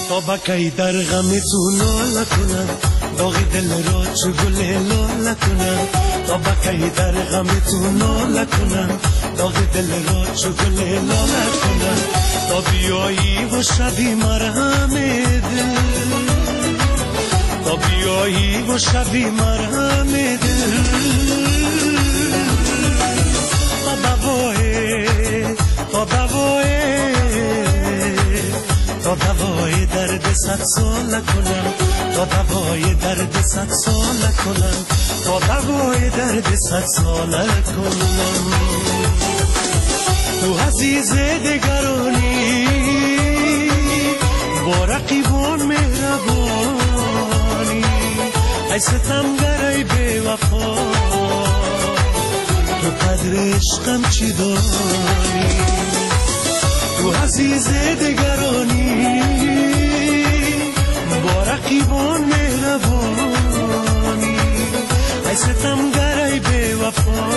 تا بکی در غم تو ناله کنم داغ دل را چو گل لاله کنم تا بکی در غم تو ناله کنم داغ دل را چو گل لاله کنم تا بیایی و شبی مرهم دل تا بیایی و شبی مرهم دل تا دوای درد صد ساله کنم تا دوای درد صد ساله کنم تا دوای درد صد ساله کنم تو عزیز دگرانی با رقیبان مهربانی ای ستمگر ای بی وفا تو قدر عشقم چی داری تو عزیز دگرانی با رقیبان مهربانی ای ستمگر ای بی وفا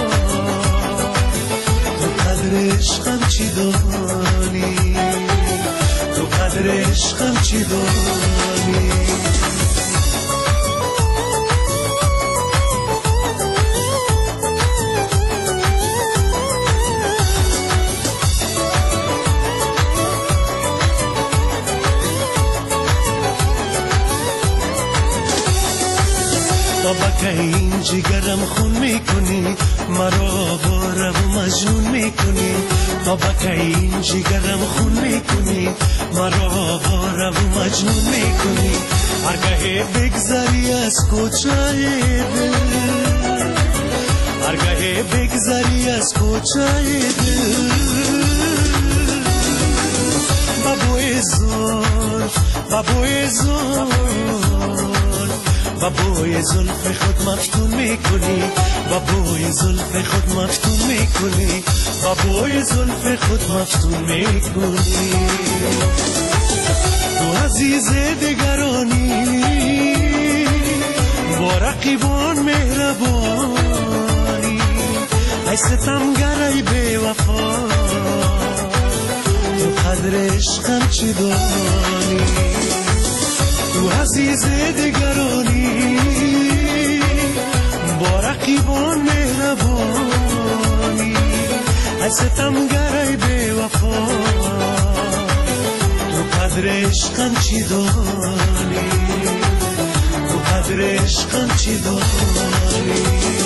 تو قدر عشقم چی دانی تو قدر عشقم چی دانی که این جگرم خون میکنی مرا باره و مجنون میکنی تا که این جگرم خون میکنی مرا باره و مجنون میکنی هرگاه بگذری از کوچه دل هرگاه بگذری از کوچه دل بابوی زلف بابوی زلف و بوی زلف خود مفتون میکنی و بوی زلف خود مفتون میکنی و بوی زلف خود مفتون میکنی تو عزیز دگرانی با رقیبان مهربانی ای ستمگر ای بی وفا تو قدر عشقم چی دانی تو عزیز دگرانی با رقیبان مهربانی ای ستمگر ای بی وفا تو قدر عشقم چی دانی تو قدر عشقم چی دانی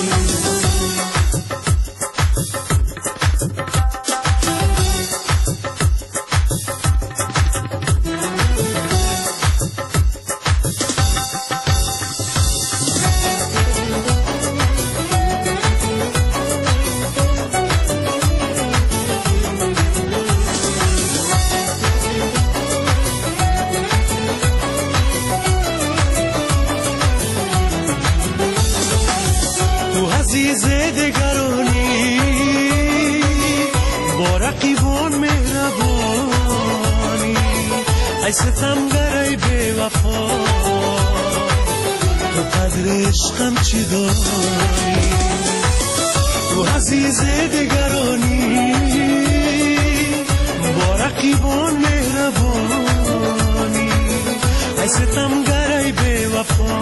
دگرانی با رقیبان مهربانی ای ستمگر ای بی وفا تو قدر عشقم چی دانی تو عزیز دگرانی با رقیبان مهربانی ای ستمگر ای بی وفا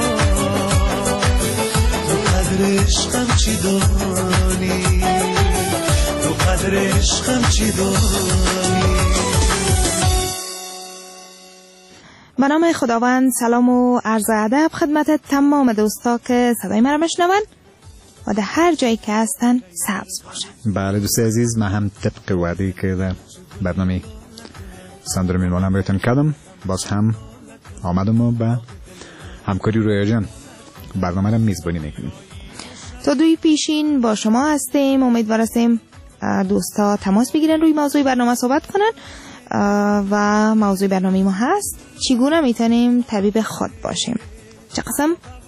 عشقم چی دانی تو قدر عشقم چی دانی به نام خداوند سلام و عرض ادب خدمت تمام دوستا که صدای من رو بشنون و در هر جایی که هستن سبز باشن. بله دوست عزیز من هم طبق وعده‌ای که در برنامه سندر میلمانم بهتون کردم باز هم آمدم و به همکاری رویا جان برنامه رو میزبانی میکنیم. تا دوی پیشین با شما هستیم، امیدوار هستیم دوستا تماس بگیرن روی موضوع برنامه صحبت کنن و موضوع برنامه ما هست چگونه میتونیم طبیب خود باشیم. چه قسم؟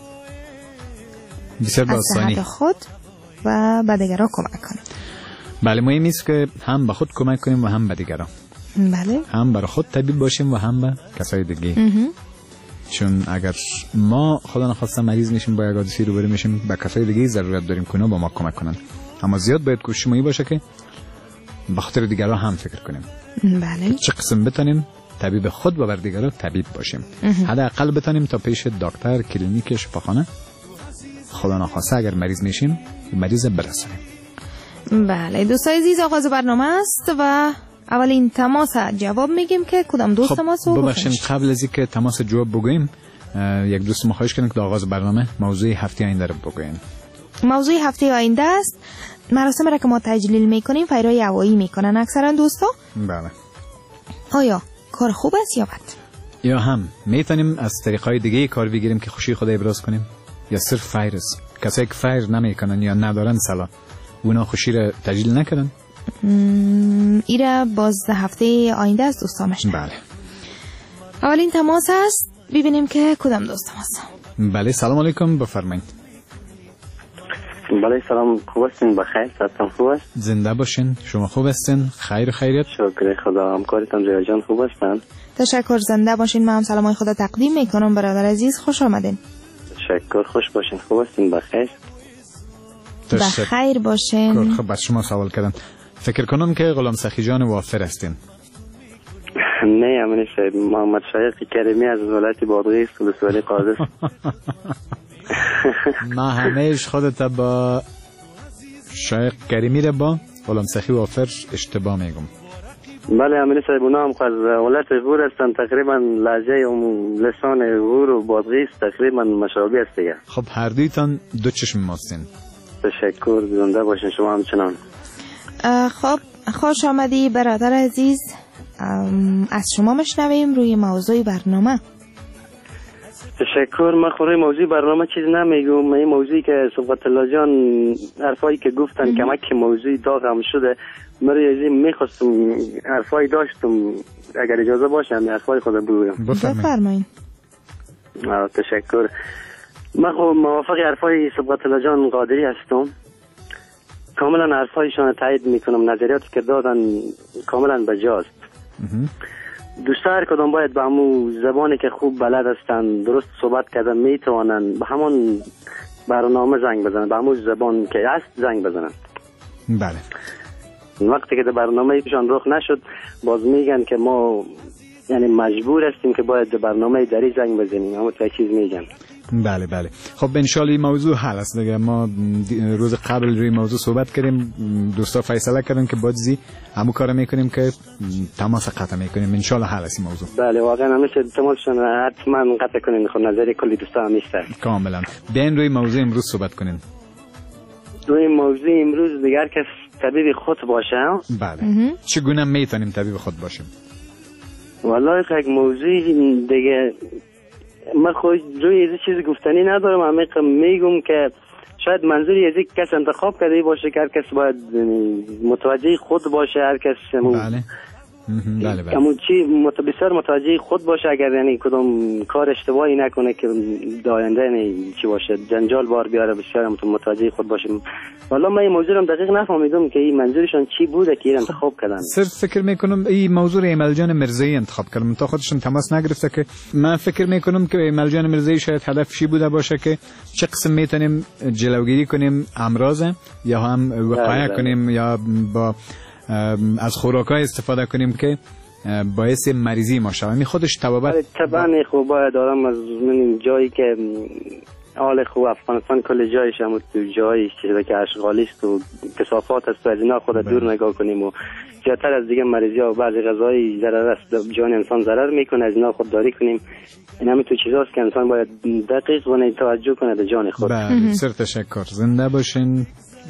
بسیار داستانی. خود و به دیگران کمک کنیم. بله مهم است که هم به خود کمک کنیم و هم به دیگران. بله. هم برای خود طبیب باشیم و هم به کسای دیگه. چون اگر ما خدا نخواسته مریض میشیم با یک حادثه روبرو میشیم به کسای دیگه ضرورت داریم که با ما کمک کنن. اما زیاد باید کوشش ما باشه که به خاطر دیگران هم فکر کنیم. بله. چه قسم بتونیم طبیب خود و بر دیگران طبیب باشیم. حداقل بتونیم تا پیش دکتر، کلینیک، شفاخانه خدا نخواسته اگر مریض میشیم مریض برسونیم. بله دوستای عزیز، آغاز برنامه است و اولین تماس جواب میگیم که کدام دوست تماس رو ببخشید قبل از اینکه تماس جواب بگوییم یک دوست ما خواهش کنیم که آغاز برنامه موضوع هفته آینده رو بگوییم. موضوع هفته آینده است مراسم را که ما تجلیل میکنیم فیرای هوایی میکنن اکثرا دوستا. بله. آیا کار خوب است یا بد؟ یا هم میتونیم از طریقای دیگه کار بگیریم که خوشی خود ابراز کنیم، یا صرف فیر است؟ کسایی که فیر نمیکنن یا ندارن سلا اونا خوشی را تجلیل نکنن؟ ایره باز هفته آینده از دوستا مشنه. بله. اولین تماس است، ببینیم که کدام دوست تماس. بله سلام علیکم، بفرمایید. بله سلام، خوب هستین؟ بخیر، صحتتان خوب است؟ زنده باشین. شما خوب هستین؟ خیر و خیریت؟ شکر خدا. همکارتان ریاض جان خوب هستن؟ تشکر، زنده باشین. من هم سلامای خدا تقدیم میکنم برادر عزیز، خوش آمدین. تشکر، خوش باشین. خوب هستین؟ بخیر. بخیر باشین. خب بس شما سوال کردم. فکر کنم که غلام سخی جان وافر هستین. نه امین صاحب، محمد شایق کریمی از ولایت بادغیس ولسوالی قادس. ما همیشه خودت با شایق کریمی را با غلام سخی وافر اشتباه میگم. بله امین صاحب، اونا هم از ولایت غور هستن، تقریبا لهجه و لسان غور و بادغیس تقریبا مشابه است دیگه. خب هر دویتان دو چشم ماستین. تشکر، زنده باشین شما همچنان. خب خوش آمدی برادر عزیز، از شما مشنویم روی موضوع برنامه. تشکر. من خوری موضوع برنامه چیز نمیگم. این موضوعی که صبغت الله جان حرفایی که گفتن کمک موضوع داغم شده. من یه میخواستم حرفایی داشتم، اگر اجازه باشه همین حرفای خود بگویم. بفرمایید. تشکر. من موافق حرفای صبغت الله جان قادری هستم. کاملا حرفایشان تایید میکنم. نظریاتی که دادن کاملا بجاست. دوستا هر کدام باید به همون زبانی که خوب بلد هستن درست صحبت کردن میتوانن به همون برنامه زنگ بزنن، به همون زبان که هست زنگ بزنن. بله. وقتی که در برنامه ایشان رخ نشد باز میگن که ما یعنی مجبور هستیم که باید در برنامه دری زنگ بزنیم، همون تا چیز میگن. بله بله. خب انشالله این موضوع حل است دیگه. ما روز قبل روی موضوع صحبت کردیم، دوستا فیصله کردن که بعدی همون کارو میکنیم که تماس قطع میکنیم. انشالله حل است این موضوع. بله واقعا همیشه تماسشون حتما قطع کنین. خب نظر کلی دوستا همیشه کاملا. بیاین روی موضوع امروز صحبت کنین. روی موضوع امروز دیگر که طبیب خود باشه. بله. چگونه میتونیم طبیب خود باشیم؟ والله یک موضوع دیگه من خود روی این چیز گفتنی ندارم. عمیق میگم که شاید منظوری از یک کس انتخاب کرده باشه که هر کس باید متوجه خود باشه. هر کس بله بله بله. همون چی بسیار متوجه خود باشه، اگر یعنی کدام کار اشتباهی نکنه که داینده یعنی چی باشه جنجال بار بیاره، بسیار متوجه خود باشه. والا من این موضوع رو دقیق نفهمیدم که این منظورشون چی بوده که این انتخاب کردن. صرف فکر میکنم این موضوع رو ایمل جان مرزایی انتخاب کردم، تا خودشون تماس نگرفته که من فکر میکنم که ایمل جان مرزایی شاید هدف چی بوده باشه که چه قسم میتونیم جلوگیری کنیم امراض، یا هم وقایع کنیم، یا با از خوراکای استفاده کنیم که باعث مریضی ما شود. می خودش توابت طبعا خوب باید آدم از من جایی که حال خوب افغانستان کل جایش هم تو جایی که اشغالی است و کثافات است و از اینا خود دور نگاه کنیم و زیادتر از دیگه مریضی ها و بعضی غذایی ضرر است، جان انسان ضرر میکنه، از اینا خودداری کنیم. این همین تو چیزاست که انسان باید دقیق و توجه کنه به جان خود. بله سر تشکر، زنده باشین.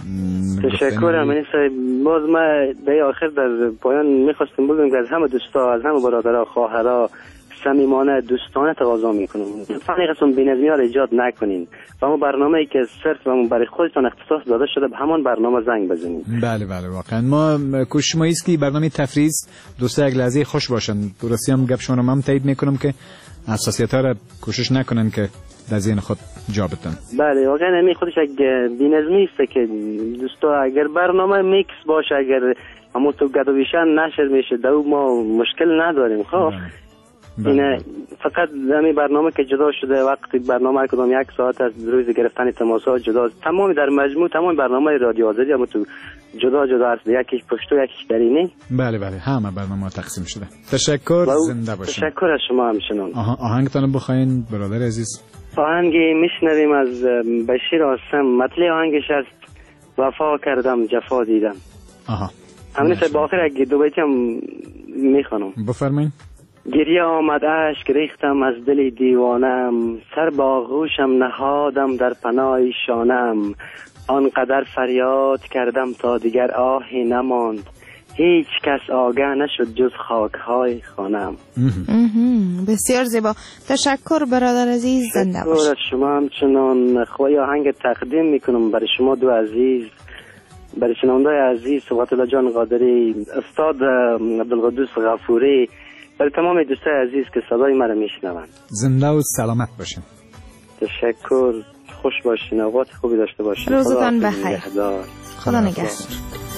تشکر امین صاحب. باز ما به آخر در پایان میخواستم بگم که از همه دوستا، از همه برادرها، خواهرها صمیمانه دوستانه تقاضا میکنم فقط قسم بی‌نظمی ها را ایجاد نکنین و همون برنامه‌ای که صرف برای خودتان اختصاص داده شده به همون برنامه زنگ بزنین. بله بله واقعا ما کوشش ما است که برنامه تفریح دوستا یک لحظه خوش باشن. درستی هم گپ شما رو من تایید میکنم که حساسیت‌ها را کوشش نکنن که در ذهن خود جا بدن. بله واقعا همین خودش یک بی‌نظمی است که دوستا اگر برنامه میکس باشه، اگر همون تو گدویشن نشر میشه دو ما مشکل نداریم. خب اینه فقط همین برنامه که جدا شده وقتی برنامه کدام 1 ساعت از روز گرفتن تماس‌ها جدا، تمام در مجموع تمام برنامه رادیو آزادی هم تو جدا هست، یکیش پشتو یکیش درینه. بله همه برنامه تقسیم شده. تشکر، زنده باشین. تشکر از شما همچنان. آهنگتون بخواین برادر عزیز؟ آهنگی میشنویم از بشیر آسم، مطلع آهنگش است وفا کردم جفا دیدم. همین با آخر اگه دو بیتی هم میخوانم. بفرمایید. گریه آمد اشک ریختم از دل دیوانم، سر با آغوشم نهادم در پناه شانم، آنقدر فریاد کردم تا دیگر آهی نماند، هیچ کس آگاه نشد جز خاکهای خانم. بسیار زیبا، تشکر برادر عزیز، زنده باشید. تشکر از شما همچنان. خواهی آهنگ تقدیم میکنم برای شما دو عزیز، برای شنونده‌های عزیز، صبغت الله جان قادری، استاد عبدالقدوس غفوری، برای تمام دوستای عزیز که صدای مرا میشنوند. زنده و سلامت باشین. تشکر، خوش باشین، اوقات خوبی داشته باشین. روزتان بخیر. خدا نگهدار.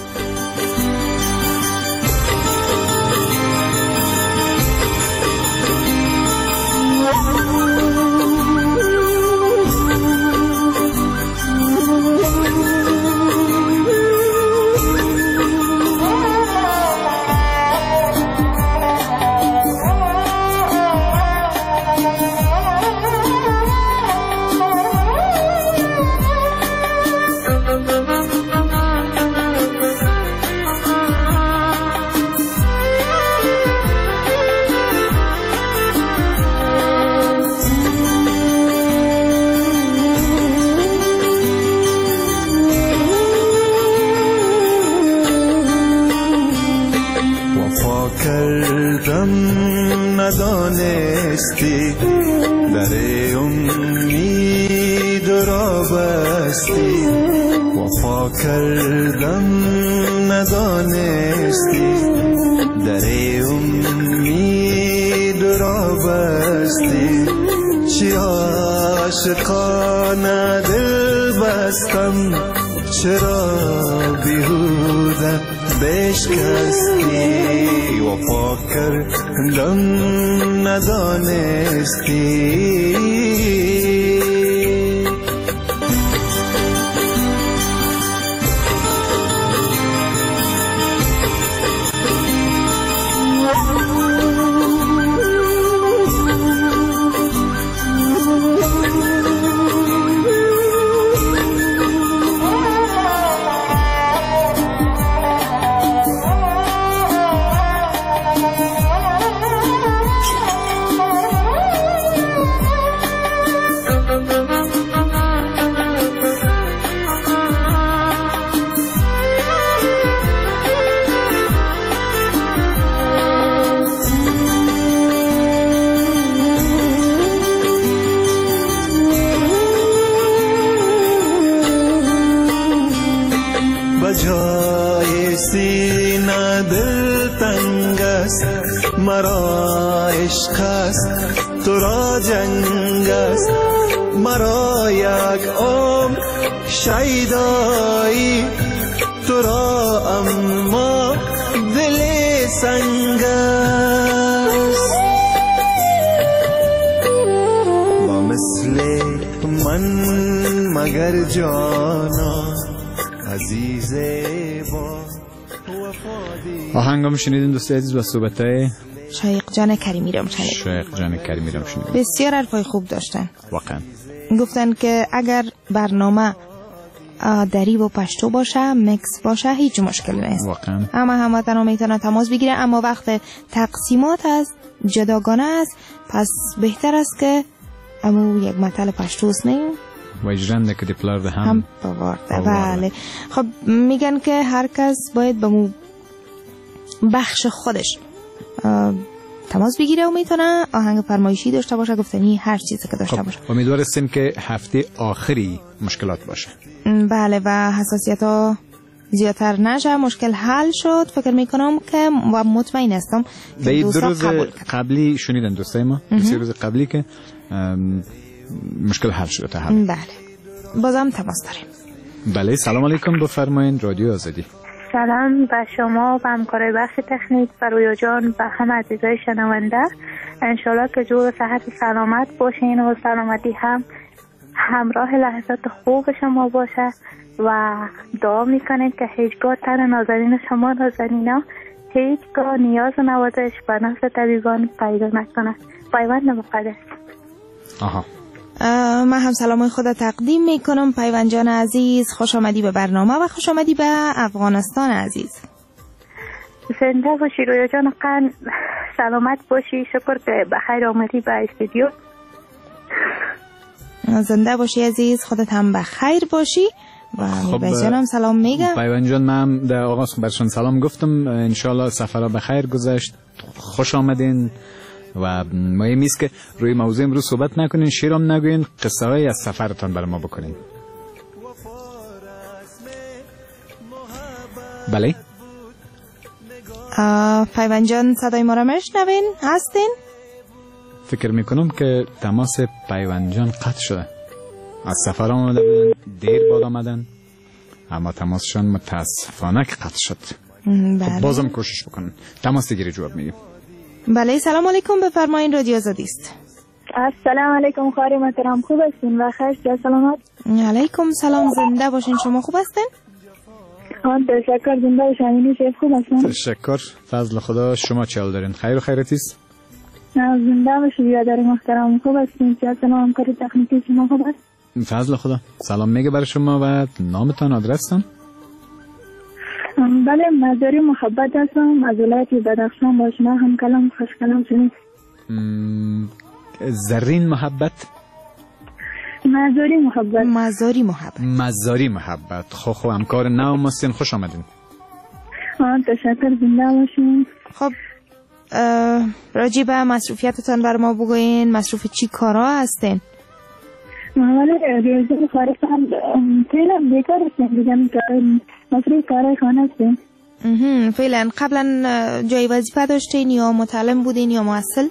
ندانستی در امید را بستی، وفا کردم ندانستی در امید را بستی، چی عاشقانه دل بستم چرا بیهوده بشکستی، وفا کردم ندانستی. بجای سینه دل تنگ است، مرا عشق است تو را جنگ است، مرا یک عمر شیدایی تو را اما دل سنگ است، با مثل من مگر جانا عزیز با آهنگام شنیدین دوستای عزیز و صحبتای شایق جان کریمی رو شنیدین. شایق جان کریمی رو شنیدین. بسیار حرفای خوب داشتن. واقعا گفتن که اگر برنامه دری و پشتو باشه، مکس باشه، هیچ مشکل نیست. واقعا هموطنان میتونن تماس بگیرن، اما وقت تقسیمات از جداگانه است، پس بهتر است که امو یک مطل پشتوست نیم و اجرنده که دیپلار ده هم بوارده. بله، خب میگن که هر کس باید به مو بخش خودش تماس بگیره و میتونه آهنگ فرمایشی داشته باشه، گفتنی هر چیزی که داشته باشه. امیدوار هستیم که هفته آخری مشکلات باشه. بله، و حساسیت ها زیادتر نشه، مشکل حل شد. فکر میکنم که و مطمئن هستم که دو روز قبلی شنیدن دوستای ما، 3 روز قبلی که مشکل حل شده تا حل. بله، بازم تماس داریم. بله، سلام علیکم، بفرمایید. رادیو آزادی. سلام به شما و همکارای بخش تکنیک و رویا جان و همه عزیزای شنونده. انشالله که جور صحت سلامت باشین و سلامتی هم همراه لحظات خوب شما باشه و دعا میکنیم که هیچگاه تن نازنین شما نازنینا هیچگاه نیاز و نوازش به نفس طبیبان پیدا نکنه. پیوند مقدس. آها. من هم سلام خدا تقدیم میکنم. پیوند جان عزیز، خوش آمدی به برنامه و خوش آمدی به افغانستان عزیز. زنده باشی رویا جان، قن سلامت باشی. شکر که بخیر آمدی به استودیو. زنده باشی عزیز، خودت هم بخیر باشی و میبایز جانم سلام میگم. پیوند جان من در آغاز برشان سلام گفتم، انشالله سفرها بخیر گذشت، خوش آمدین و مهم است که روی موضوع امروز صحبت نکنین، شیرام نگوین، قصه های از سفرتان برای ما بکنین. بله پیوند جان صدای ما را میشنوین؟ هستین؟ فکر میکنم که تماس پیوند جان قطع شده. از سفر آمده بودن، دیر باد آمدن، اما تماسشان متاسفانه که قطع شد. بله. بازم کوشش بکنن. تماس دیگری جواب میگیم. بله سلام علیکم، بفرمایین، رادیو آزادی است. السلام علیکم خواهر محترم، خوب هستین و خیر جا سلامت؟ علیکم سلام، زنده باشین. شما خوب هستین؟ تشکر. زنده و شامینی شیف خوب هستن؟ تشکر، فضل خدا. شما چه حال دارین؟ خیر و خیرتیست؟ زنده باشید بیادر محترم، خوب هستین؟ چه سلام همکاری تکنیکی شما خوب هست؟ فضل خدا. سلام میگه برای شما و نامتان، آدرستان؟ بله مزاری محبت هستم از ولایت بدخشان، با شما هم کلام خوش کلام شدیم. زرین محبت؟ مزاری محبت. مزاری محبت. مزاری محبت. خو همکار نو ماستین، خوش آمدین. تشکر، زنده باشین. خب راجع به مصروفیتتان بر ما بگوین، مصروف چی کارا هستین؟ ولی ریاضی خارجم فعلا بیکار هستیم دیگه، مصروف کارهای خانه هستیم. فعلا قبلا جای وظیفه داشتین یا متعلم بودین یا محصل؟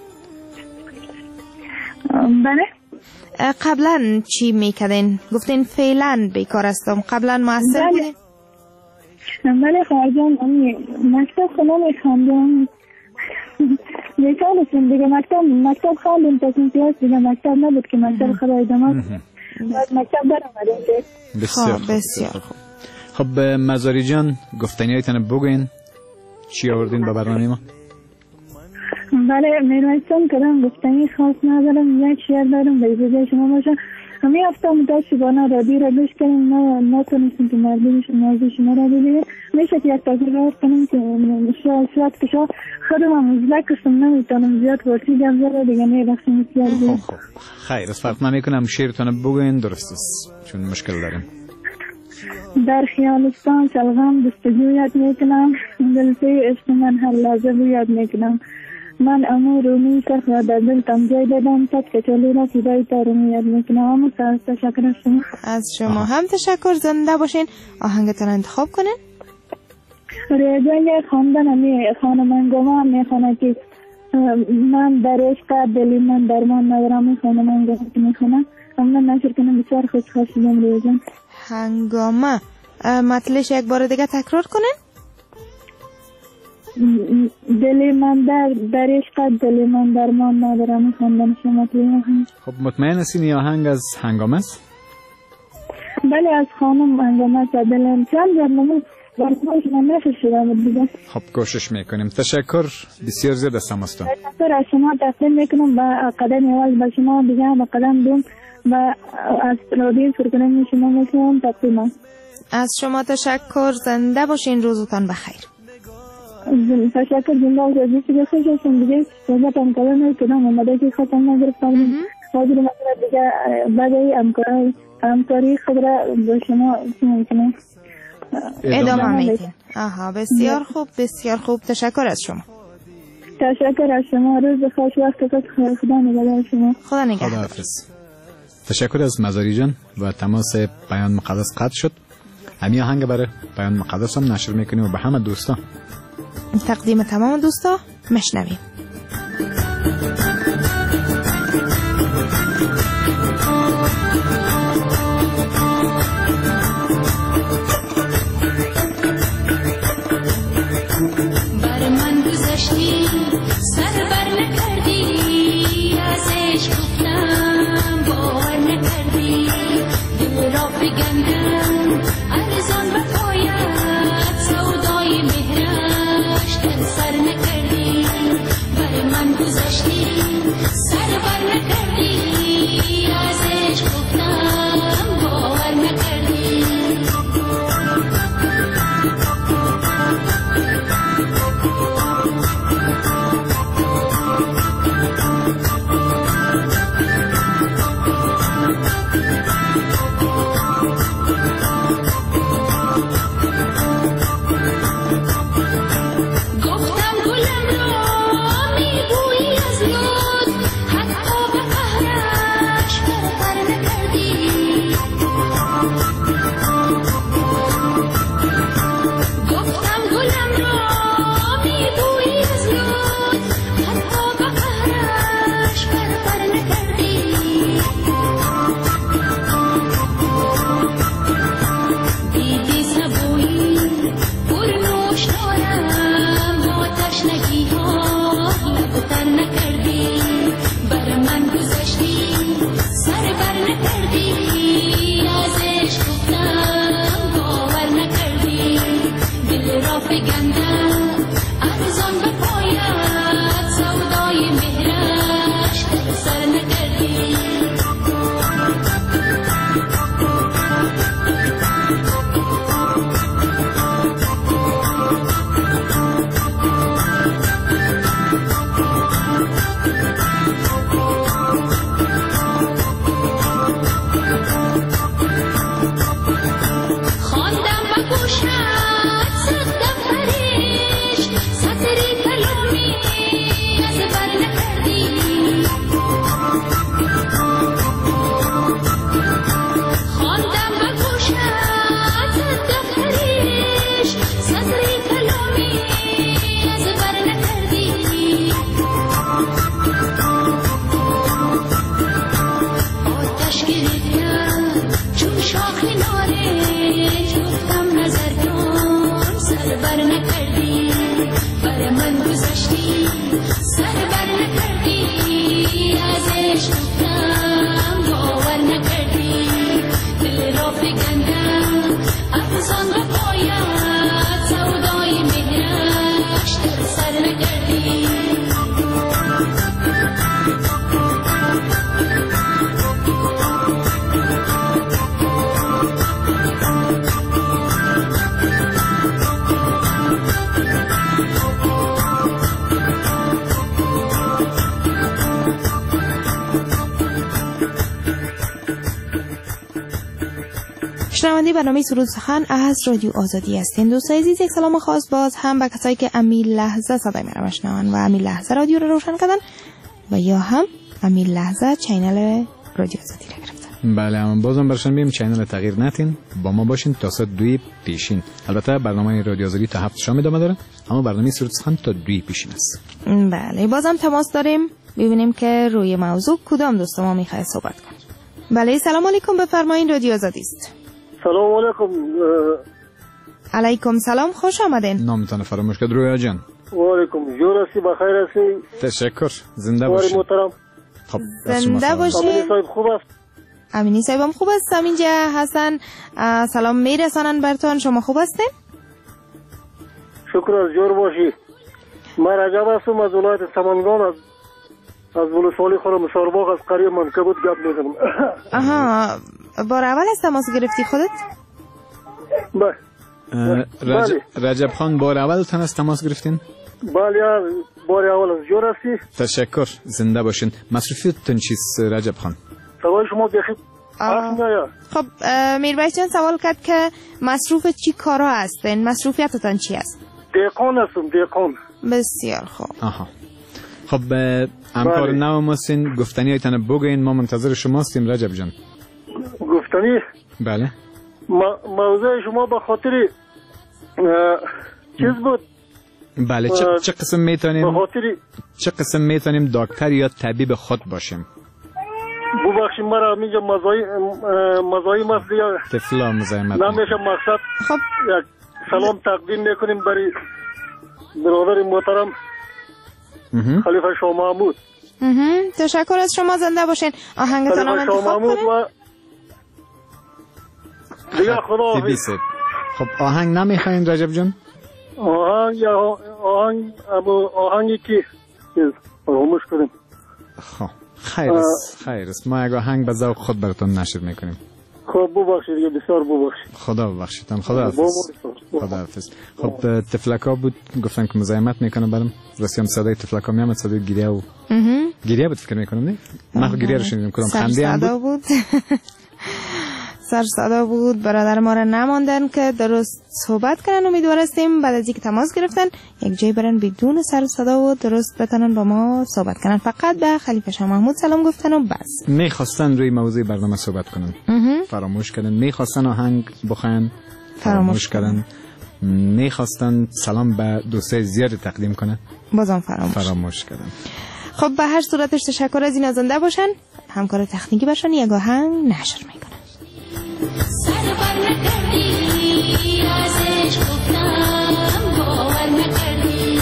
بله. قبلا چی میکردین؟ گفتین فعلا بیکار هستم، قبلا محصل بودین؟ بله خارجم مکتب خونه میخواندم، بیکار هستیم دیگه. مکتب خواندیم تصمیم پیاز دیگه، مکتب نبود که مکتب خدا ادامه بعد مکتب برآمدیم. بسیار خوب. خب مزاری جان گفتنی هایتان بگوین، چی آوردین به برنامه ما؟ بله میرویستم کدام گفتنی خاص ندارم، یک شعر دارم به اجازه شما باشه. همین هفته متاسفانه رادیو را گوش کردیم، نتونستیم که مردم موضوع شما را ببینیم. میشه که یک تجربه کنیم که شاید که شما خودم هم مزلک کشم نمیتونم زیاد ورسی جمع زده دیگه میرخشم بسیار زیاد. خیر از فرق نمیکنم، شعرتان بگوین، درست است چون مشکل داریم. در خیالستان شلغم دستجو یاد میکنم، دلپی عشق من هر لحظه رو یاد میکنم. من امو رومی سرخ را در دل تمجای دادم، تد کچالی را فیدای تا رومی یاد میکنم. امو تشکر از شما. از شما هم تشکر، زنده باشین. آهنگتان انتخاب کنین. ریاضان یک خواندن همی خانمانگوما میخونه که من در عشق دلی من درمان ندارم، خانمانگوما که میخونم امنا نشر کنم. بسیار خوش شدم ریاضان. هنگامه مطلش یک بار دیگه تکرار کنین. دلی من در عشق دلی من درمان ندارم، خواندن شما مطلع. خب مطمئن هستین این آهنگ از هنگامه است؟ بله از خانم هنگامه است. دلم چند برنامه من نشر شدم دیگه. خب کوشش میکنیم. تشکر بسیار زیاد از تماستان. تشکر از شما، تقدیم میکنم با قدم اول به شما دیگه، با قدم دوم و از رادیو سرکنم شما میکنم تقدیم. از شما تشکر، زنده باشین، روزتان بخیر. تشکر، زنده باشین. دیگه خوش هستم دیگه، صحبت هم کردم کدام اومده که ختم نگرفتم. حاضر مثلا دیگه بعدی همکاری خود را به شما میکنم ادامه میدین. آها بسیار خوب، بسیار خوب. تشکر از شما. تشکر از شما. روز خوش، وقت خدا نگهدار شما. خدا نگهدار. خداحافظ. تشکر از مزاری جان و تماس بیان مقدس قطع شد. همین آهنگ برای بیان مقدس هم نشر میکنیم و به همه دوستا تقدیم تمام دوستا مشنویم. بر من گذشتی، سر بر نکردی، فگندم ارزان به پایت سودای مهرش دل سر نکردی بر من گذشتی سر بر نکردی ازش گفتم باور نکردی شنونده برنامه سرود سخن از رادیو آزادی هستین. دوستای عزیز، یک سلام خاص باز هم به کسایی که امیل لحظه صدای من رو بشنون و امیل لحظه رادیو رو روشن کردن و یا هم امیل لحظه چینل رادیو آزادی رو گرفتن. بله، اما بازم برشان بیم چینل تغییر نتین، با ما باشین تا ساعت 2 پیشین. البته برنامه رادیو آزادی تا 7 شام ادامه داره، اما برنامه سرود سخن تا 2 پیشین است. بله، بازم تماس داریم ببینیم که روی موضوع کدام دوست ما میخواد صحبت کنه. بله، سلام علیکم، بفرمایید، رادیو آزادی است. سلام علیکم. علیکم سلام، خوش آمدین. نامتان فراموش کرد رویا جان. و علیکم، جور هستی، بخیر هستی؟ تشکر، زنده باشین. محترم. خب، زنده باشین. امینی صاحب خوب است؟ امینی صاحبم خوب است. اینجا حسن سلام میرسانن برتون. شما خوب هستین؟ شکر، از جور باشی. من رجب هستم از ولایت سمنگان، از ولسوالی خورم شارباغ، از قریه منکبوت گپ میزنم. آها، بار اول از تماس گرفتی خودت؟ بله. رجب خان بار اول تن از تماس گرفتین؟ بله، بار اول. از جور هستی؟ تشکر، زنده باشین. مصروفیتتون چیست رجب خان؟ سوال شما بخیر. خب میربایش جان سوال کرد که مصروف چی کارا هستین؟ مصروفیتتان چی است؟ دیقان هستم، دیقان. بسیار خوب. آها، خب همکار نو ماستین، گفتنی هایتان بگوین، ما منتظر شما هستیم رجب جان. گفتنی؟ بله. موضوع شما به خاطر چیز بود؟ بله، چه قسم میتونیم به خاطر چه قسم دکتر یا طبیب خود باشیم؟ ببخشید مرا اینجا مزاحم است یا طفلا مزاحمت نمیشه. مقصد خب یک سلام تقدیم میکنیم برای برادر محترم خلیفه شاه محمود. تشکر از شما، زنده باشین. آهنگتان هم انتخاب کنیم. دیگه خدا بیست. خب آهنگ نمیخواین رجب جون؟ آهنگی که فراموش کنیم. خب خیر است ما اگه آهنگ به ذوق خود براتون نشر میکنیم. خب ببخشید دیگه، بسیار ببخشید. خدا ببخشیدم. خدا حافظ. خب تفلکا بود گفتن که مزاحمت میکنه برام. رسیدم صدای تفلکا میام، صدای گریه بود فکر میکنم. نه من خود گریه رو شنیدم کدام خنده بود. سر صدا بود. برادر ما را نماندن که درست صحبت کنن. امیدوار هستیم بعد از اینکه تماس گرفتن یک جای برن بدون سر صدا و درست بتونن با ما صحبت کنن. فقط به خلیفه شاه محمود سلام گفتن و بس. میخواستن روی موضوع برنامه صحبت کنن، فراموش کردن. میخواستن آهنگ بخوان، فراموش کردن. میخواستن سلام به دوستای زیاد تقدیم کنن، بازم فراموش کردن. خب به هر صورتش تشکر از این زنده باشن. همکار تکنیکی باشن. یک آهنگ نشر میکنن. سر بر نکردی ازش گفتم باور نکردی.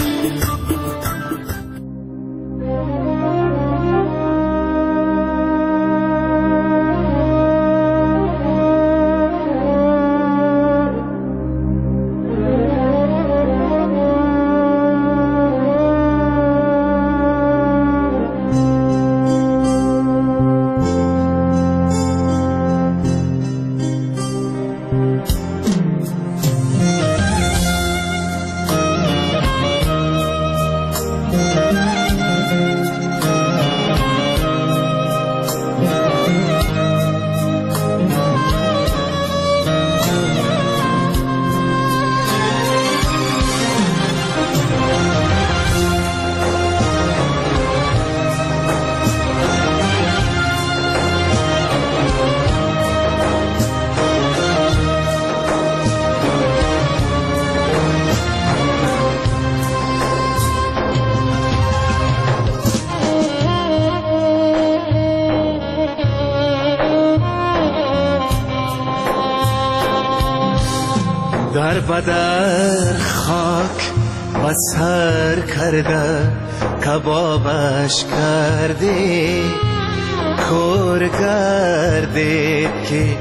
در بدر خاک و سر کرده کبابش کردی، کور کردی که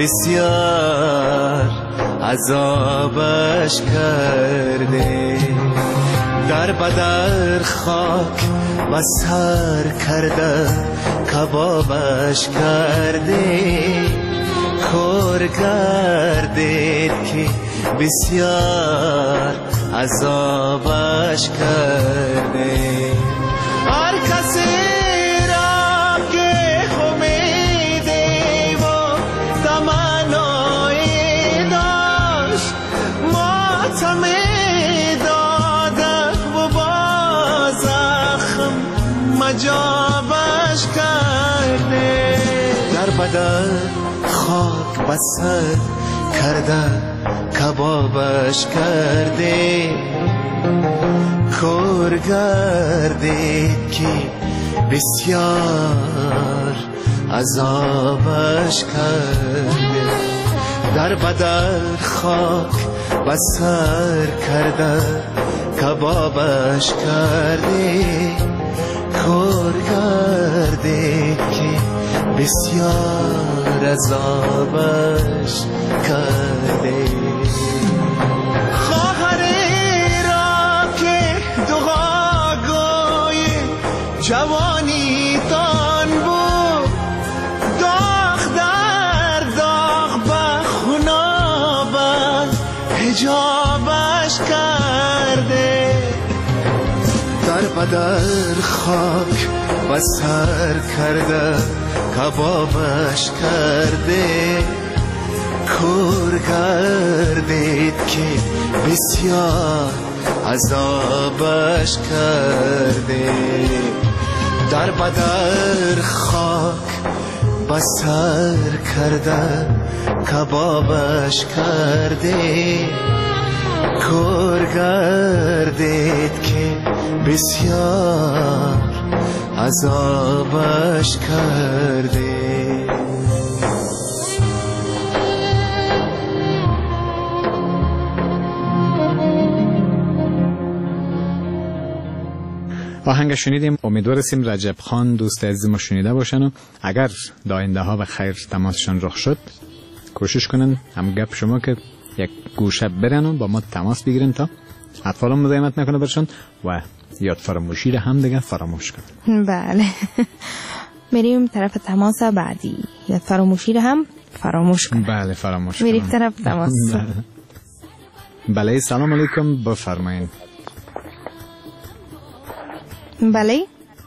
بسیار عذابش کردی. در بدر خاک و سر کرده کبابش کردی، کور کردید که بسیار عذابش کرده. هر کسی را که امیدی و تمنایی داشت ماتمی دادک و با زخم مجابش کرده. در بدر خاک بسر کرده کبابش کرده، کور گردید که بسیار عذابش کرده. در بدر خاک بسر کرده کبابش کرده، کور گردید که بسیار عذابش کرده. خواهری را که دعاگوی جوانی تان بود، داغ در داغ به خنابت حجابش کرده. در بدر خاک بسر کرده کبابش کرده، کور کردید که بسیار عذابش کرده. در بدر خاک بسر کرده کبابش کرده، کور کردید که بسیار عذابش کرده. آهنگ شنیدیم. امیدواریم رجب خان دوست عزیز ما شنیده باشن و اگر در آینده ها به خیر تماسشان رخ شد کوشش کنن هم گپ شما که یک گوشه برن و با ما تماس بگیرن تا اطفال هم مزاحمت نکنه برشون و یاد فراموشی رو هم دیگه فراموش کنن. بله. میریم طرف تماس بعدی. یاد فراموشی رو هم فراموش کنن. بله فراموش میریم کنن. طرف تماس. بله سلام علیکم بفرمایید. بله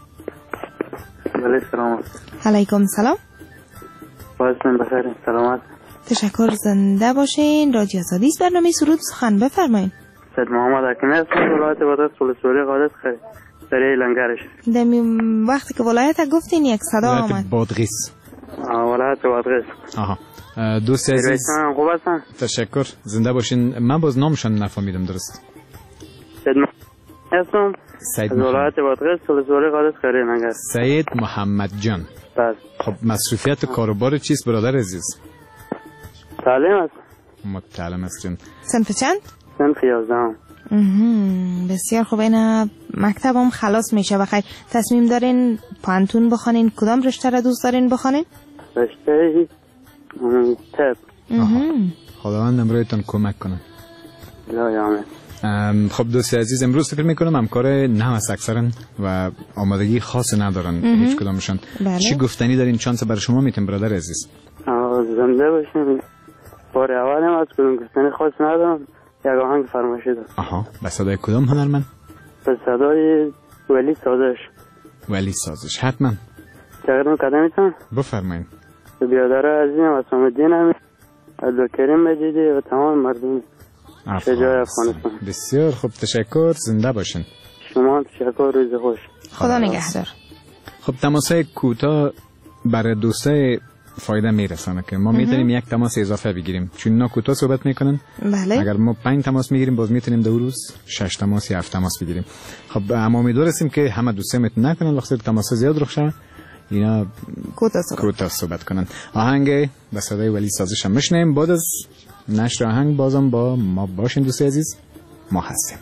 بله سلام علیکم سلام. بازم بخیر سلامت. تشکر زنده باشین. رادیو آزادی است برنامه سرود سخن بفرمایید. سید محمد حکیمی هستم ولایت بادغیس ولسوالی قادس خیر سریع لنگرش. وقتی که ولایت گفتین یک صدا ولایت آمد. بادغیس. ولایت بادغیس. آها دوست عزیز خوب هستن؟ تشکر زنده باشین. من باز نامشان نفهمیدم درست. سید محمد هستم سید از ولایت بادغیس ولسوالی قادس خیر لنگر. سید محمد جان. بله. خب مصروفیت کاروبار چیست برادر عزیز؟ تعلیم است. متعلم هستین. صنف چند؟ صنف 11. بسیار خوب. این مکتب هم خلاص میشه بخیر. تصمیم دارین پانتون بخونین؟ کدام رشته را دوست دارین بخونین؟ رشته تب. خداوند امروزتان کمک کنه. لا یامه. خب دوستی عزیز امروز فکر میکنم همکار نه است اکثرا و آمادگی خاص ندارن هیچ کدامشون. بله. چی گفتنی دارین چانس برای شما میتونم برادر عزیز؟ زنده باشین. بار اولم از کدوم گفتنی خاص ندارم. یک آهنگ فرمایشی دارم. آها به صدای کدام هنرمند؟ به صدای ولی سازش. ولی سازش حتما. تقریبا قدمیتان بفرمایید. بیادر عزیزم اسلام الدین هم عبدالکریم مجیدی و تمام مردم شجاع افغانستان. بسیار خوب تشکر زنده باشین. شما هم تشکر روز خوش. خدا نگهدار. خب تماسای کوتاه برای دوستای فایده میرسانه که ما میتونیم یک تماس اضافه بگیریم چون اینا کوتاه صحبت میکنن. بله. اگر ما 5 تماس میگیریم باز میتونیم دو روز 6 تماس یا 7 تماس بگیریم. خب اما امیدوار هستیم که همه دوستای میتونن نکنن وقتی تماس زیاد روشه اینا کوتاه صحبت کنن. آهنگ به صدای ولی سازش هم میشنیم. بعد از نشر آهنگ بازم با ما باشین دوستای عزیز. ما هستیم.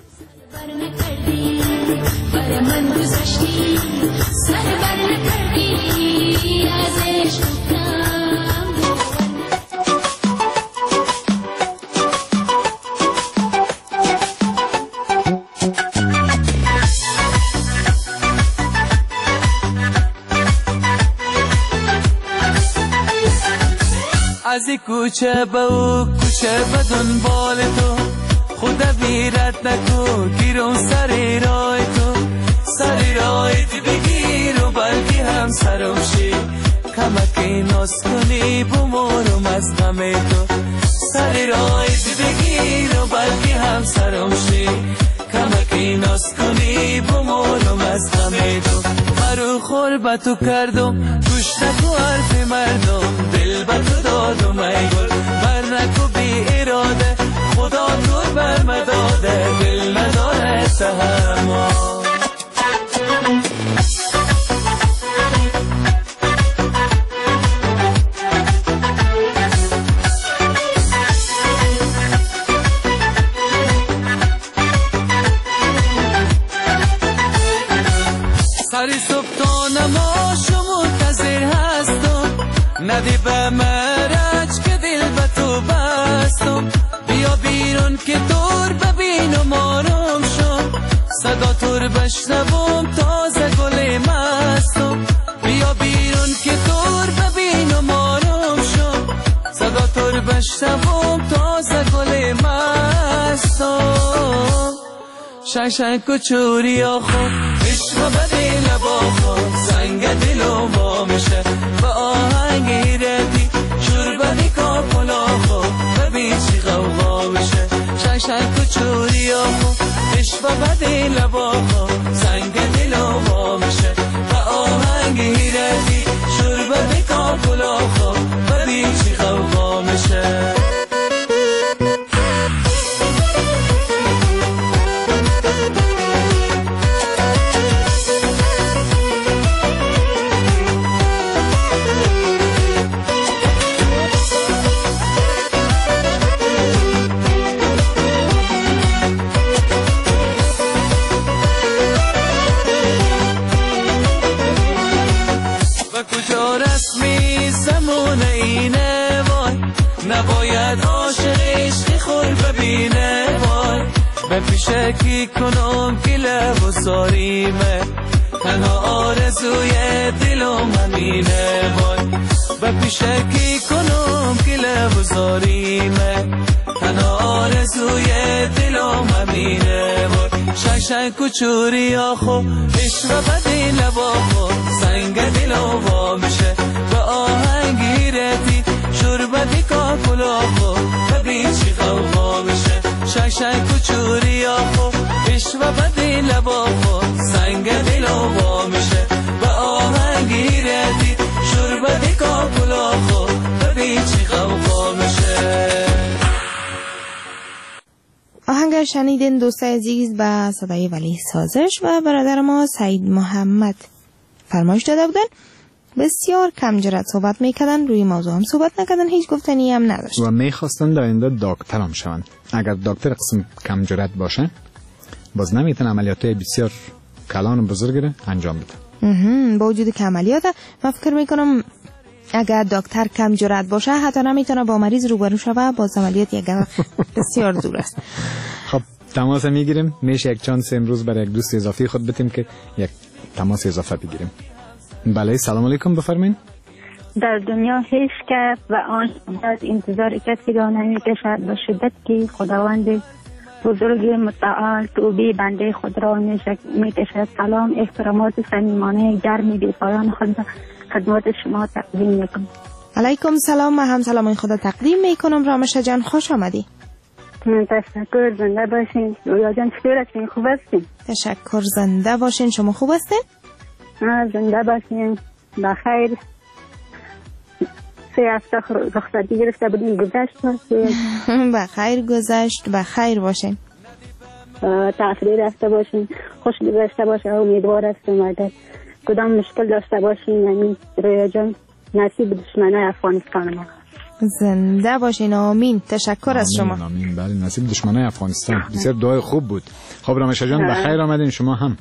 از کوچه به او کوچه به دنبال تو خدا بیرت نکو گیرون سری رای تو سری رای دی بگیر و بلکه هم سرم شی کمکی ناز کنی بمورم از غم تو سری رای دی بگیر و بلکه هم سرم شی کمکی ناز کنی بمورم از غم تو مرو خور به تو کردم گوش نکو حرف مردم دل به تو دادم ای گل بر نکو بی اراده خدا تو بر مداده دل نداره تحمل. سری صبح تا نماشو منتظر هستم ندی به مرج که دل به تو بستم بیا بیرون که دور ببینم آروم شم صدا تور بشنوم تازه گل مستم بیا بیرون که دور ببینم آروم شم صدا تور بشنوم تازه گل مستم شنگ و چوری آخو عشق به دل باخو سنگ دلو با میشه با آهنگ ردی شوربنی کاپلاخو ببین چی غوغا میشه شنگ و چوری آخو عشق به دل باخو سنگ دلو با میشه با آهنگ ردی شوربنی کاپلاخو ببین چی غوغا میشه. نباید عاشق عشقی خود ببینه وای به پیشه کی کنم که لب و زاریمه تنها آرزوی دلم همینه وای به پیشه کی کنم که لب و زاریمه تنها آرزوی دلم همینه وای شنگ کچوری آخو عشق و بدی لبا خو سنگ دلم وا میشه به آهنگی رتی شربتی کاکلا خو ببین چی غوغا میشه شنگ کچوری آخو عشق و بدی لبا خو سنگ دلم وا میشه به آهنگی رتی شربتی کاکلا خو ببین چی غوغا میشه. آهنگر شنیدین دوست عزیز با صدای ولی سازش و برادر ما سعید محمد فرمایش داده بودن. بسیار کم جرأت صحبت میکردن، روی موضوع هم صحبت نکردن، هیچ گفتنی هم نداشت و میخواستن در اینجا دکتر هم شون. اگر دکتر قسم کم جرأت باشه باز نمیتونه عملیات بسیار کلان و بزرگ رو انجام بده. با وجود که عملیات من فکر میکنم اگر دکتر کم جرأت باشه حتی نمیتونه با مریض روبرو شوه، باز عملیات یک بسیار دور است. خب تماس میگیریم، میشه یک چانس امروز برای یک دوست اضافی خود بدیم که یک تماس اضافه بگیریم. بله سلام علیکم بفرمایید. در دنیا هیچ کس و آن از انتظار کسی را نمیکشد به شدت که خداوند بزرگ متعال توبه بنده خود را میکشد. سلام، احترامات صمیمانه گرمی بی پایان خود خدمت شما تقدیم میکنم. علیکم سلام، من هم سلام خدا تقدیم میکنم. رامشه جان خوش آمدی. تشکر، زنده باشین. رویا جان چطور هستین؟ خوب هستین؟ تشکر، زنده باشین. شما خوب هستین؟ زنده باشین، بخیر. 3 هفته رخصتی گرفته بودیم، گذشت بخیر گذشت، بخیر باشین. تفریح رفته باشین، خوش گذشته باشه. امیدوار هستم اگر کدام مشکل داشته باشین یعنی رویا جان نصیب دشمنای افغانستان ما. زنده باشین. آمین. تشکر از شما. آمین. بله نصیب دشمنای افغانستان. بسیار دعای خوب بود. خب رامشه جان بخیر آمدین. شما هم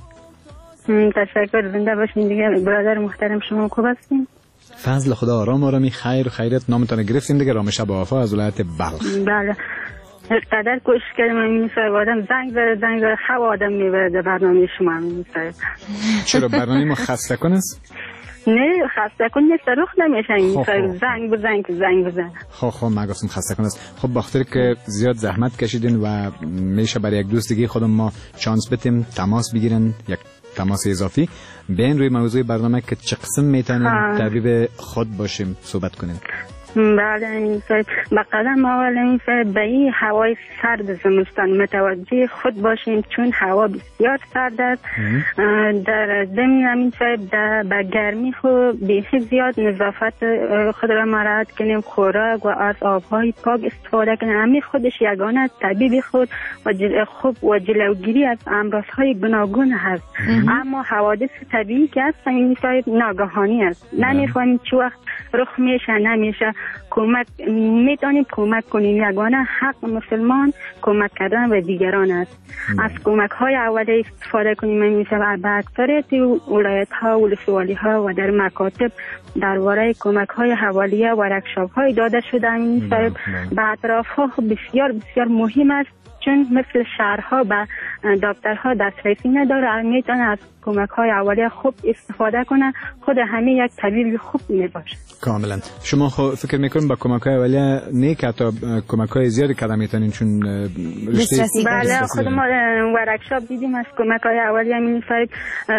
تشکر، زنده باشین. دیگه برادر محترم شما خوب هستین؟ فضل خدا، آرام خیر و خیرت. نامتون گرفتیم دیگه، رامشه با وفا از ولایت بلخ. بله قدر کوشش کردم این صاحب آدم زنگ بره خب آدم میبره برنامه شما همین صاحب. چرا برنامه ما خسته کن است؟ نه خسته کن نیست، رخ نمیشه این صاحب. زنگ بزن. خب من گفتم خسته کن است. خب بخاطر که زیاد زحمت کشیدین و میشه برای یک دوست دیگه خودم ما چانس بدیم تماس بگیرن، یک تماس اضافی بین روی موضوع برنامه که چه قسم میتونیم طبیب خود باشیم صحبت کنیم. بله این صاحب با قدم اول این صاحب به این هوای سرد زمستان متوجه خود باشیم چون هوا بسیار سرد است. در ضمن همین صاحب به گرمی خود بیخی زیاد نظافت خود را مراعات کنیم، خوراک و از آبهای پاک استفاده کنیم. همین خودش یگانه طبیب خود و جلوگیری از امراضهای گوناگون هست. اما حوادث طبیعی که هست این صاحب ناگهانی است، نمیفهمیم چه وقت رخ میشه نمیشه. میتونیم کمک کنیم. یگانه حق مسلمان کمک کردن به دیگران است. از کمک های اولیه استفاده کنیم. میشه به اکثریت ولایت ها ولسوالی ها و در مکاتب درباره کمک های حوالیه و ورکشاپ های داده شده. این به اطراف ها بسیار بسیار مهم است چون مثل شهرها به دکترها دسترسی نداره. میتونه از کمک های اولیه خوب استفاده کنه، خود همه یک طبیب خوب میباشه. کاملا. شما فکر میکنم با کمک های اولیه نه که تا کمک های زیادی کردن میتونین چون رشته بله خود ما ورکشاپ دیدیم از کمک های اولیه میفرد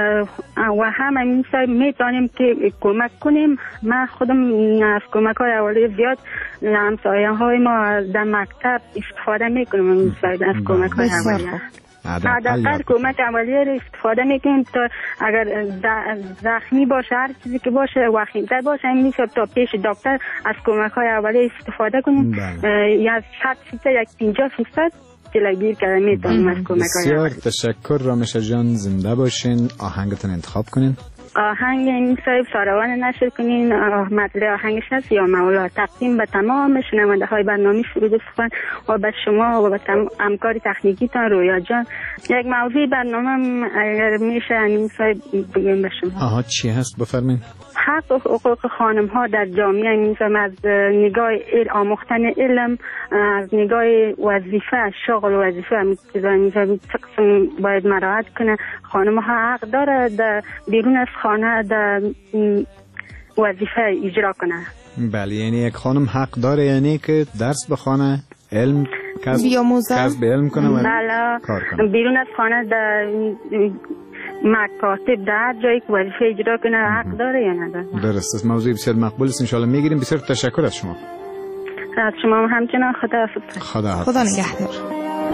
و هم میتونیم که کمک کنیم. من خودم از کمک های اولیه زیاد همسایه های ما در مکتب استفاده میکنیم از کمک های اولیه. حداقل کمک اولیه رو استفاده میکنیم تا اگر زخمی باشه هر چیزی که باشه وخیم‌تر باشه میشه تا پیش دکتر از کمک های اولیه استفاده کنیم. یا 100% یک 50% جلوگیری کردن میتونیم از کمک های اولیه. بسیار تشکر رامشه جان، زنده باشین. آهنگتون انتخاب کنین. آهنگ این صاحب ساروان نشر کنین، مطلع آهنگش هست یا مولا، تقدیم به تمام شنونده های برنامه فرود سخن و به شما و به همکار تکنیکی تان رویا جان. یک موضوع برنامه اگر میشه این صاحب بگیم به شما. آها چی هست بفرمایید. حق و حقوق خانم ها در جامعه میزم، از نگاه آموختن علم، از نگاه وظیفه شغل و وظیفه میزم قسم باید مراعات کنه. خانم ها حق داره در بیرون از خانه در وظیفه اجرا کنه. بله، یعنی یک خانم حق داره یعنی که درس بخونه، علم کسب علم کنه و کار کنه. بیرون از خانه در مکاتب در جایی که وظیفه اجرا کنه حق داره یا نداره. درست است. موضوع بسیار مقبول است، ان شاء الله میگیریم. بسیار تشکر از شما. از شما همچنان. خدا نگهدار.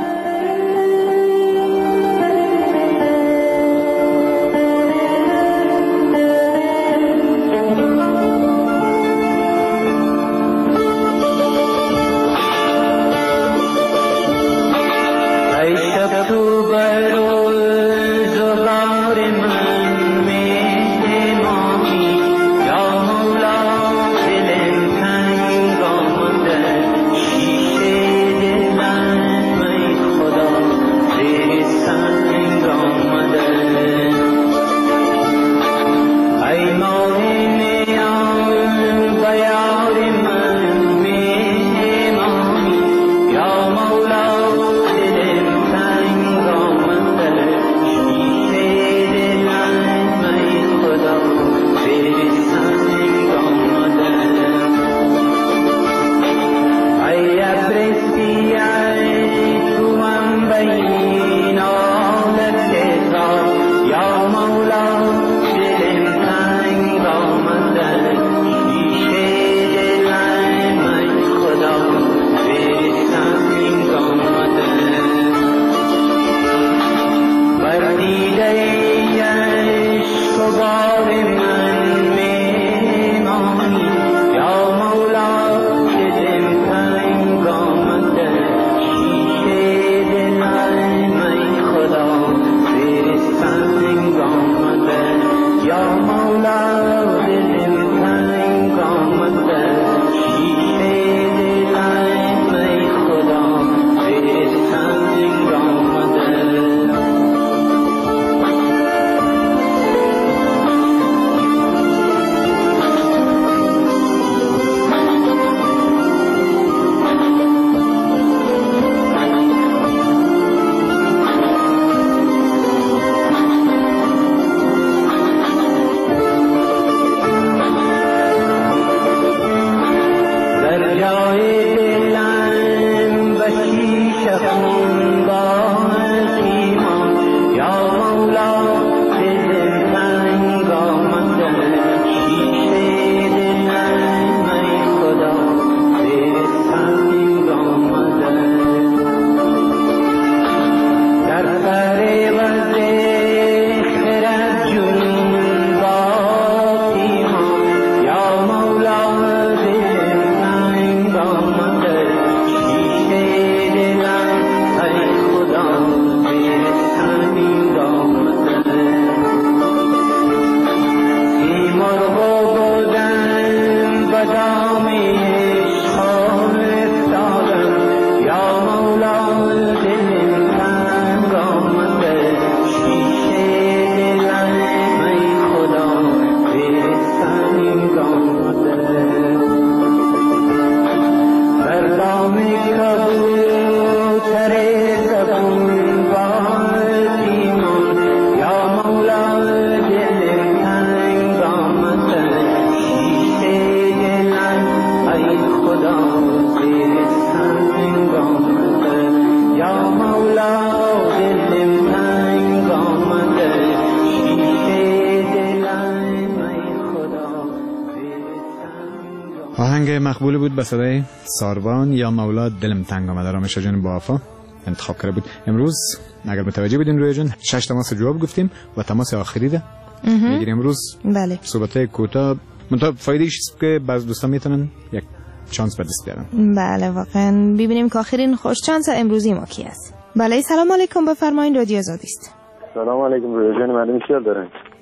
آهنگ مقبول بود به صدای ساروان یا مولا دلم تنگ آمده را میشه جان با آفا انتخاب کرده بود. امروز اگر متوجه بودین روی جان 6 تماس جواب گفتیم و تماس آخری ده میگیریم امروز. بله صحبت کوتاه منتها فایده است که بعض دوستان میتونن یک چانس به دست بیارن. بله واقعا ببینیم که آخرین خوش چانس امروزی ما کی است. بله سلام علیکم، بفرمایید رادیو آزادی است. سلام علیکم رویا جان، معلوم خیال دارن.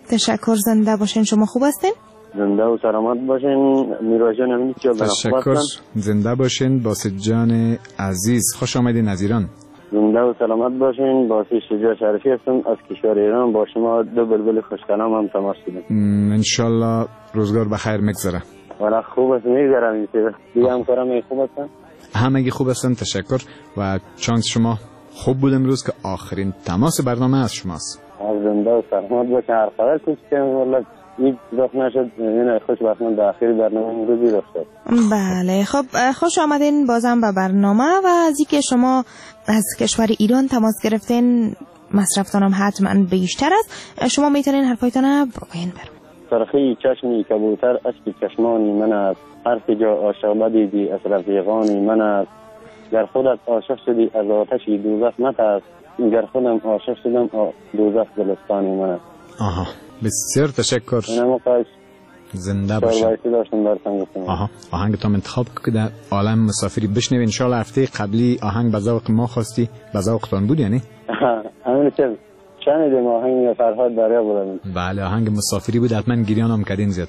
تشکر. زنده باشین. شما خوب هستین؟ زنده و سلامت باشین. میرواز جان همین چیو تشکر. زنده باشین. باسط جان عزیز خوش آمدین از ایران. زنده و سلامت باشین. باسط شجاع شریفی هستم از کشور ایران. با شما دو بلبل خوش کلام هم تماس شدیم. انشالله روزگار بخیر میگذره. والا خوب است میگذره. میشه دیگه همکارم خوب هستن؟ همگی خوب هستن. تشکر. و چانس شما خوب بود امروز که آخرین تماس برنامه از شماست. زنده و سلامت باشین. هر خبر که والله این رفت نشد. این خوشبختانه در آخر برنامه امروزی رفت. بله خب خوش آمدین بازم به برنامه. و از اینکه شما از کشور ایران تماس گرفتین مصرفتان هم حتما بیشتر است. شما میتونین حرفایتان بگوین برم. سرخی چشمی کبوتر اشک چشمانی من است. حرف جا عاشق بدیدی از رفیقانی من است. گر خودت عاشق شدی از آتشی دوزخ نترس. گر خودم عاشق شدم دوزخ گلستانی من است. آها بسیار تشکر. زنده باشین. آها آهنگتون انتخاب که در عالم مسافری بشنوین. انشالله هفته قبلی آهنگ به ذوق ما خواستی. به ذوقتان بود یعنی؟ همین چه شنیدیم آهنگ فرهاد دریا بود. بله آهنگ مسافری بود. حتما گریان هم کردین زیاد.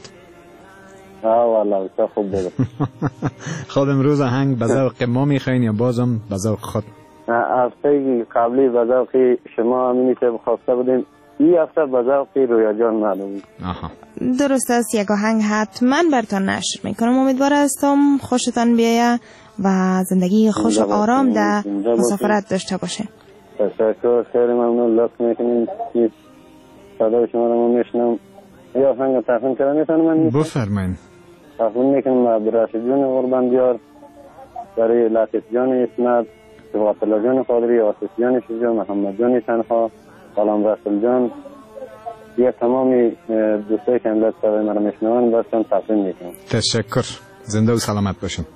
والله بسیار خوب بود. خود امروز آهنگ به ذوق ما میخواین یا بازم به ذوق خود؟ هفته قبلی به ذوق شما همینی که خواسته بودیم. این هفته به ذوق رویا جان معلوم. آها درست است. یک آهنگ حتما براتون نشر میکنم. امیدوار هستم خوشتان بیاید و زندگی خوش و آرام در مسافرت داشته باشه. تشکر. خیلی ممنون. لطف میکنین که صدای شما رو میشنم. یا آهنگ تقدیم کردن میتونم من؟ بفرمایید. تقدیم میکنم عبدالرشید جان قربان دیار، برای لطیف جان اسمت، صبغت الله جان قادری، آصف جان شجاع، محمد جان تنها، غلام رسول جان، یا تمامی دوستایی که امروز صدای مرا میشنون براتون تقدیم میکنم. تشکر. زنده و سلامت باشین.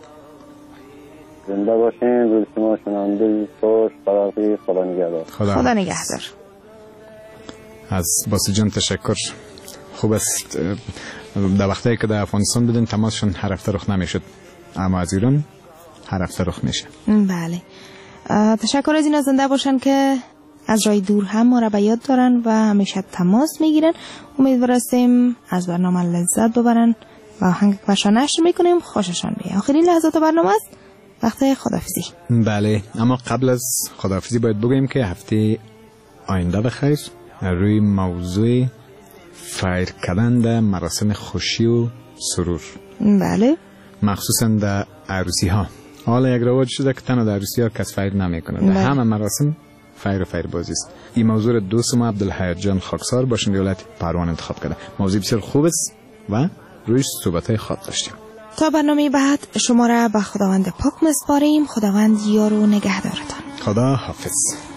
زنده باشین. روز شما شنونده خوش. خدا نگهدار. خدا نگهدار. از باسط جان تشکر. خوب است در وقتی که در افغانستان بودن تماسشون هر هفته رخ نمیشد، اما از ایران هر هفته رخ میشه. بله تشکر از اینا. زنده باشن که از راه دور هم ما را به یاد دارن و همیشه تماس میگیرن. امیدوار هستیم از برنامه لذت ببرن و آهنگ که برشان نشر میکنیم خوششان بیاد. آخرین لحظات برنامه است. وقت خداحافظی. بله اما قبل از خداحافظی باید بگویم که هفته آینده بخیر روی موضوع فایر کردن در مراسم خوشی و سرور، بله مخصوصا در عروسی ها. حالا یک رواج شده که تنها در عروسی ها کس فایر نمیکنه. در همه مراسم فایر بازی است. این موضوع دوست ما عبدالحی جان خاکسار باشند ولایت پروان انتخاب کرده. موضوع بسیار خوب است و رویش صحبت‌های خاص داشتیم. تا برنامه بعد شما را به خداوند پاک میسپاریم. خداوند یار و نگهدارتان. خدا حافظ.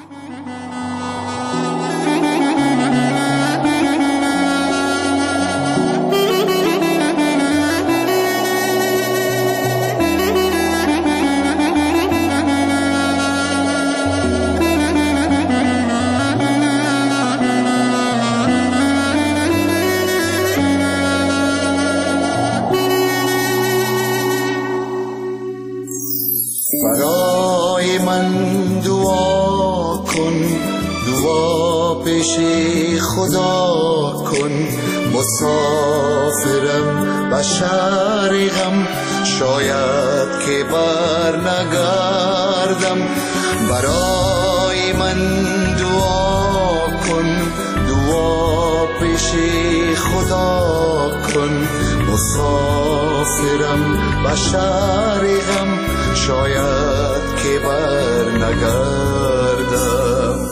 برای من دعا کن، دعا پیش خدا کن. مسافرم به شهر غم، شاید که بر نگردم. برای من دعا کن، دعا پیش خدا کن. مسافرم به شهر غم، شاید که بر نگردم.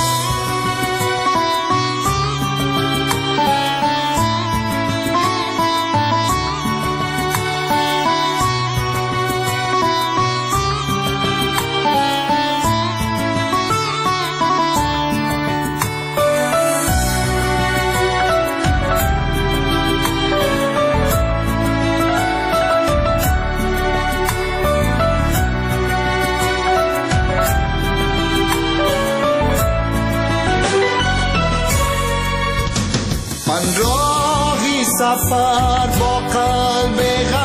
سفر با قلب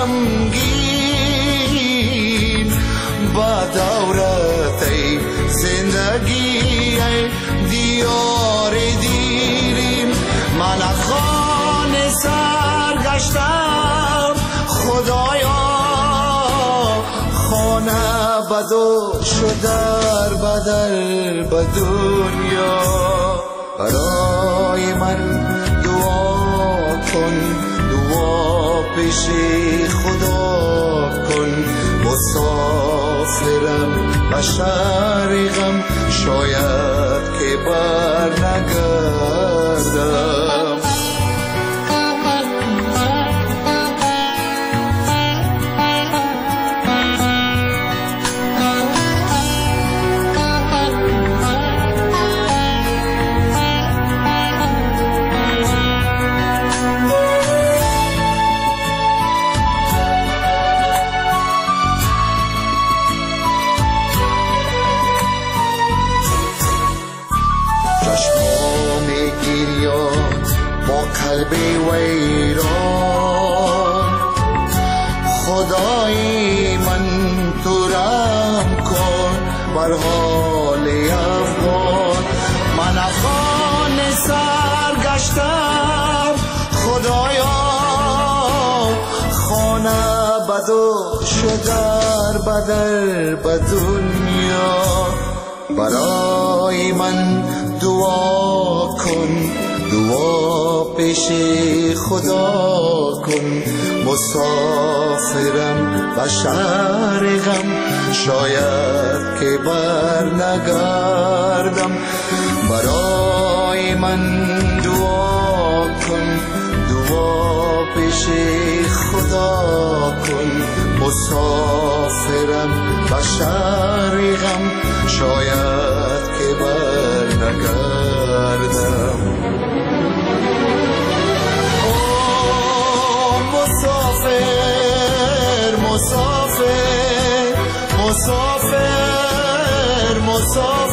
غمگین، با دورت زندگی دیار دیریم. من بدو شدر بدر به دنیا برای من دعا کن دعا پیش خدا کن مسافرم به شهر غم شاید که بر نگردم قلب ویران خدای من تو رحم کن بر حال افغان من افغان سرگشتم خدایا خانه بدو شدر بدر به دنیا برای من دعا کن دعا پیش خدا کن مسافرم به شهر غم شاید که بر نگردم برای من دعا کن دعا پیش خدا کن مسافرم به شهر غم شاید که بر نگردم مسافر مسافر مسافر